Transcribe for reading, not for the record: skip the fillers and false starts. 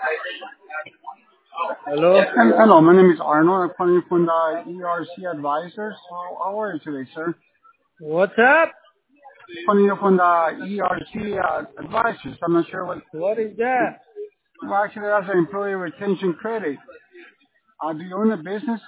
Hello. Hello, my name is Arnold. I'm calling from the ERC Advisors. How are you today, sir? What's up? Calling you from the ERC Advisors. I'm not sure what. What is that? Well, actually, that's an employee retention credit. Do you own a business?